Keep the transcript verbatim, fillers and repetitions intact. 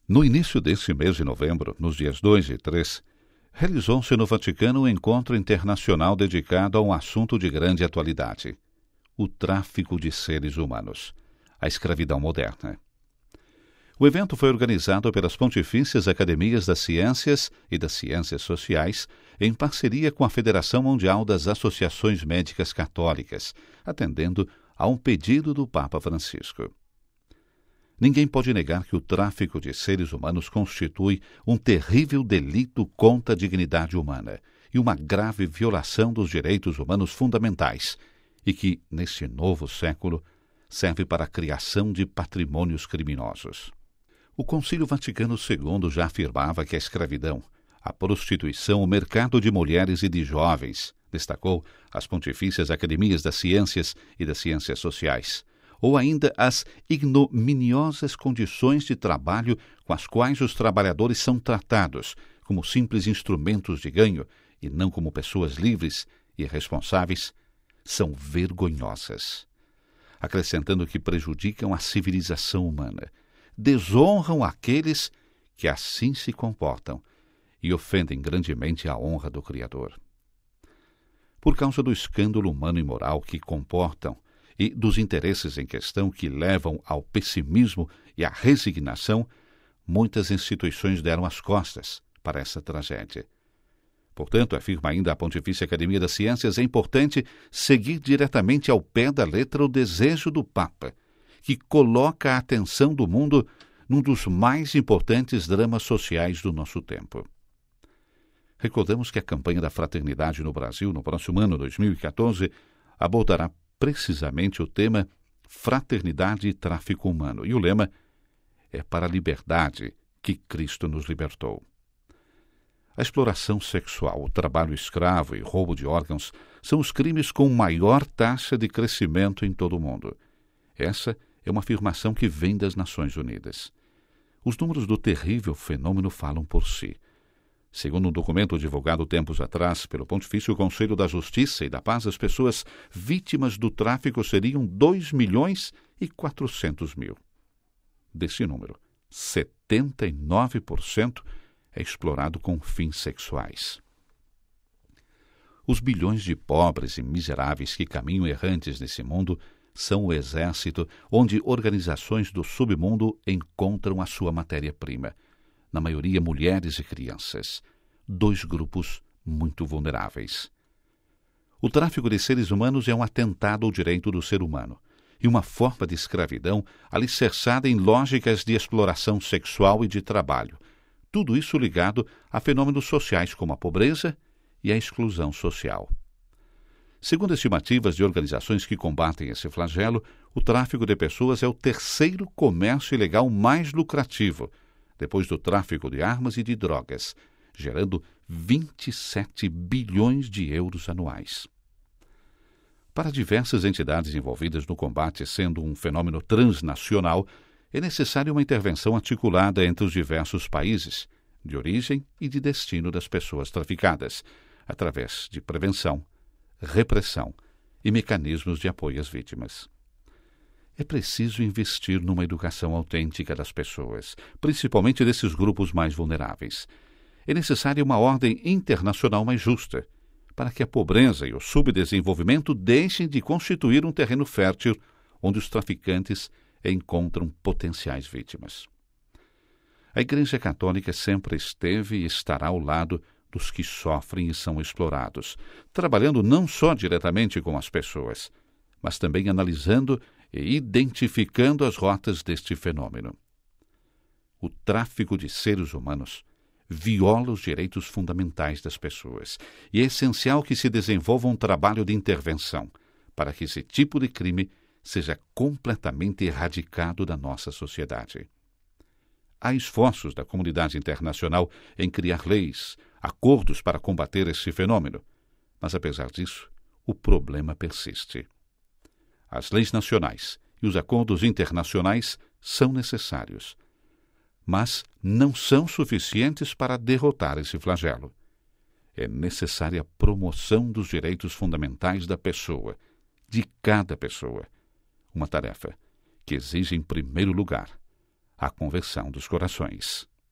No início deste mês de novembro, nos dias dois e três, realizou-se no Vaticano um encontro internacional dedicado a um assunto de grande atualidade: o tráfico de seres humanos, a escravidão moderna. O evento foi organizado pelas Pontifícias Academias das Ciências e das Ciências Sociais, em parceria com a Federação Mundial das Associações Médicas Católicas, atendendo a um pedido do Papa Francisco. Ninguém pode negar que o tráfico de seres humanos constitui um terrível delito contra a dignidade humana e uma grave violação dos direitos humanos fundamentais, e que, neste novo século, serve para a criação de patrimônios criminosos. O Concílio Vaticano segundo já afirmava que a escravidão, a prostituição, o mercado de mulheres e de jovens, destacou as Pontifícias Academias das Ciências e das Ciências Sociais, ou ainda as ignominiosas condições de trabalho com as quais os trabalhadores são tratados como simples instrumentos de ganho e não como pessoas livres e responsáveis, são vergonhosas, acrescentando que prejudicam a civilização humana, desonram aqueles que assim se comportam e ofendem grandemente a honra do Criador. Por causa do escândalo humano e moral que comportam e dos interesses em questão que levam ao pessimismo e à resignação, muitas instituições deram as costas para essa tragédia. Portanto, afirma ainda a Pontifícia Academia das Ciências, é importante seguir diretamente ao pé da letra o desejo do Papa, que coloca a atenção do mundo num dos mais importantes dramas sociais do nosso tempo. Recordamos que a campanha da fraternidade no Brasil, no próximo ano, dois mil e quatorze, abordará precisamente o tema Fraternidade e Tráfico Humano, e o lema é para a liberdade que Cristo nos libertou. A exploração sexual, o trabalho escravo e roubo de órgãos são os crimes com maior taxa de crescimento em todo o mundo. Essa é uma afirmação que vem das Nações Unidas. Os números do terrível fenômeno falam por si. Segundo um documento divulgado tempos atrás pelo Pontifício Conselho da Justiça e da Paz, as pessoas vítimas do tráfico seriam dois milhões e quatrocentos mil. Desse número, setenta e nove por cento é explorado com fins sexuais. Os bilhões de pobres e miseráveis que caminham errantes nesse mundo são o exército onde organizações do submundo encontram a sua matéria-prima, na maioria mulheres e crianças, dois grupos muito vulneráveis. O tráfico de seres humanos é um atentado ao direito do ser humano e uma forma de escravidão alicerçada em lógicas de exploração sexual e de trabalho, tudo isso ligado a fenômenos sociais como a pobreza e a exclusão social. Segundo estimativas de organizações que combatem esse flagelo, o tráfico de pessoas é o terceiro comércio ilegal mais lucrativo, depois do tráfico de armas e de drogas, gerando vinte e sete bilhões de euros anuais. Para diversas entidades envolvidas no combate, sendo um fenômeno transnacional, é necessária uma intervenção articulada entre os diversos países, de origem e de destino das pessoas traficadas, através de prevenção, repressão e mecanismos de apoio às vítimas. É preciso investir numa educação autêntica das pessoas, principalmente desses grupos mais vulneráveis. É necessária uma ordem internacional mais justa, para que a pobreza e o subdesenvolvimento deixem de constituir um terreno fértil onde os traficantes encontram potenciais vítimas. A Igreja Católica sempre esteve e estará ao lado dos que sofrem e são explorados, trabalhando não só diretamente com as pessoas, mas também analisando e identificando as rotas deste fenômeno. O tráfico de seres humanos viola os direitos fundamentais das pessoas e é essencial que se desenvolva um trabalho de intervenção para que esse tipo de crime seja completamente erradicado da nossa sociedade. Há esforços da comunidade internacional em criar leis, acordos para combater esse fenômeno, mas, apesar disso, o problema persiste. As leis nacionais e os acordos internacionais são necessários, mas não são suficientes para derrotar esse flagelo. É necessária a promoção dos direitos fundamentais da pessoa, de cada pessoa, uma tarefa que exige, em primeiro lugar, a conversão dos corações.